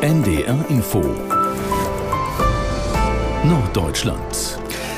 NDR Info Norddeutschland.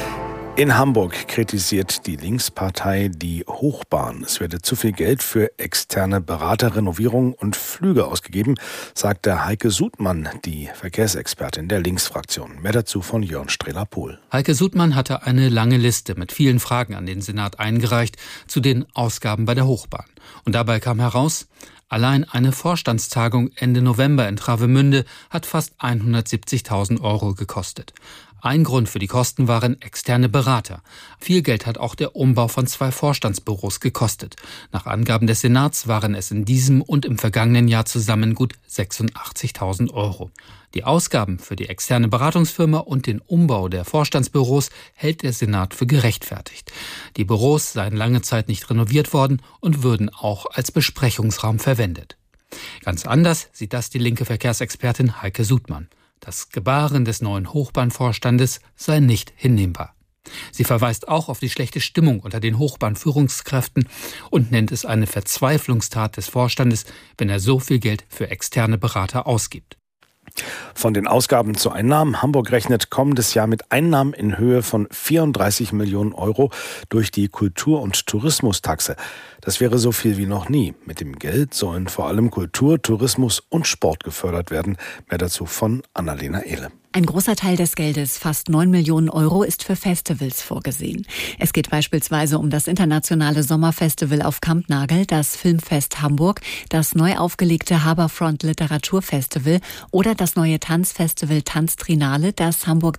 In Hamburg kritisiert die Linkspartei die Hochbahn. Es werde zu viel Geld für externe Berater, Renovierung und Flüge ausgegeben, sagte Heike Sudmann, die Verkehrsexpertin der Linksfraktion. Mehr dazu von Jörn Strehler-Pohl. Heike Sudmann hatte eine lange Liste mit vielen Fragen an den Senat eingereicht zu den Ausgaben bei der Hochbahn. Und dabei kam heraus, allein eine Vorstandstagung Ende November in Travemünde hat fast 170.000 € gekostet. Ein Grund für die Kosten waren externe Berater. Viel Geld hat auch der Umbau von 2 Vorstandsbüros gekostet. Nach Angaben des Senats waren es in diesem und im vergangenen Jahr zusammen gut 86.000 €. Die Ausgaben für die externe Beratungsfirma und den Umbau der Vorstandsbüros hält der Senat für gerechtfertigt. Die Büros seien lange Zeit nicht renoviert worden und würden auch als Besprechungsraum verwendet. Ganz anders sieht das die linke Verkehrsexpertin Heike Sudmann. Das Gebaren des neuen Hochbahnvorstandes sei nicht hinnehmbar. Sie verweist auch auf die schlechte Stimmung unter den Hochbahnführungskräften und nennt es eine Verzweiflungstat des Vorstandes, wenn er so viel Geld für externe Berater ausgibt. Von den Ausgaben zu Einnahmen. Hamburg rechnet kommendes Jahr mit Einnahmen in Höhe von 34 Millionen € durch die Kultur- und Tourismustaxe. Das wäre so viel wie noch nie. Mit dem Geld sollen vor allem Kultur, Tourismus und Sport gefördert werden. Mehr dazu von Annalena Ehle. Ein großer Teil des Geldes, fast 9 Millionen €, ist für Festivals vorgesehen. Es geht beispielsweise um das internationale Sommerfestival auf Kampnagel, das Filmfest Hamburg, das neu aufgelegte Haberfront Literaturfestival oder das neue Tanzfestival Tanztrinale, das Hamburg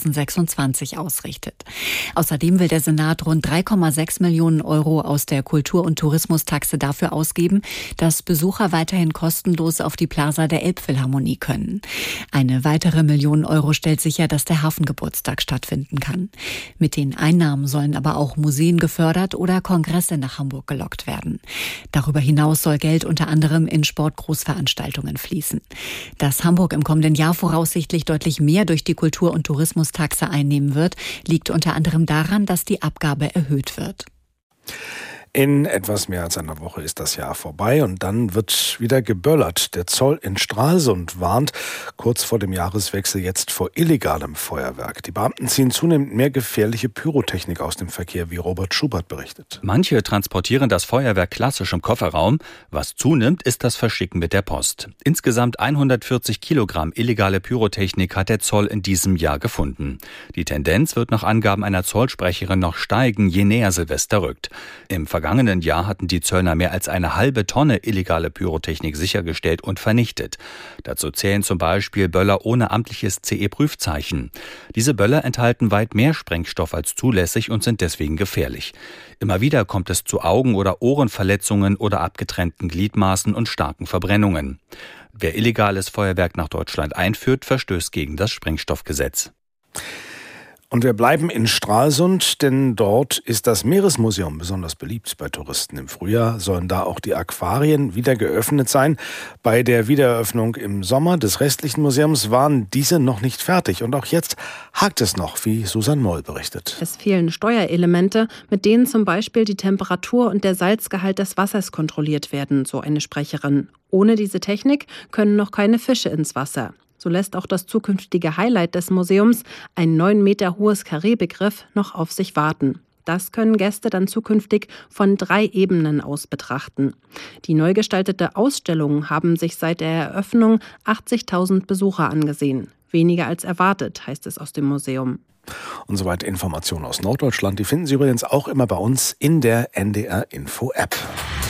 2026 ausrichtet. Außerdem will der Senat rund 3,6 Millionen € aus der Kultur- und Tourismustaxe dafür ausgeben, dass Besucher weiterhin kostenlos auf die Plaza der Elbphilharmonie können. Eine weitere Million € stellt sicher, dass der Hafengeburtstag stattfinden kann. Mit den Einnahmen sollen aber auch Museen gefördert oder Kongresse nach Hamburg gelockt werden. Darüber hinaus soll Geld unter anderem in Sportgroßveranstaltungen fließen. Dass Hamburg im kommenden Jahr voraussichtlich deutlich mehr durch die Kultur- und Tourismustaxe einnehmen wird, liegt unter anderem daran, dass die Abgabe erhöht wird. In etwas mehr als einer Woche ist das Jahr vorbei und dann wird wieder geböllert. Der Zoll in Stralsund warnt kurz vor dem Jahreswechsel jetzt vor illegalem Feuerwerk. Die Beamten ziehen zunehmend mehr gefährliche Pyrotechnik aus dem Verkehr, wie Robert Schubert berichtet. Manche transportieren das Feuerwerk klassisch im Kofferraum. Was zunimmt, ist das Verschicken mit der Post. Insgesamt 140 Kilogramm illegale Pyrotechnik hat der Zoll in diesem Jahr gefunden. Die Tendenz wird nach Angaben einer Zollsprecherin noch steigen, je näher Silvester rückt. Im vergangenen Jahr hatten die Zöllner mehr als 1,5 Tonne illegale Pyrotechnik sichergestellt und vernichtet. Dazu zählen zum Beispiel Böller ohne amtliches CE-Prüfzeichen. Diese Böller enthalten weit mehr Sprengstoff als zulässig und sind deswegen gefährlich. Immer wieder kommt es zu Augen- oder Ohrenverletzungen oder abgetrennten Gliedmaßen und starken Verbrennungen. Wer illegales Feuerwerk nach Deutschland einführt, verstößt gegen das Sprengstoffgesetz. Und wir bleiben in Stralsund, denn dort ist das Meeresmuseum besonders beliebt bei Touristen. Im Frühjahr sollen da auch die Aquarien wieder geöffnet sein. Bei der Wiedereröffnung im Sommer des restlichen Museums waren diese noch nicht fertig. Und auch jetzt hakt es noch, wie Susanne Moll berichtet. Es fehlen Steuerelemente, mit denen zum Beispiel die Temperatur und der Salzgehalt des Wassers kontrolliert werden, so eine Sprecherin. Ohne diese Technik können noch keine Fische ins Wasser. So lässt auch das zukünftige Highlight des Museums, ein 9 Meter hohes Karreebegriff, noch auf sich warten. Das können Gäste dann zukünftig von 3 Ebenen aus betrachten. Die neu gestaltete Ausstellung haben sich seit der Eröffnung 80.000 Besucher angesehen. Weniger als erwartet, heißt es aus dem Museum. Und soweit Informationen aus Norddeutschland, die finden Sie übrigens auch immer bei uns in der NDR Info App.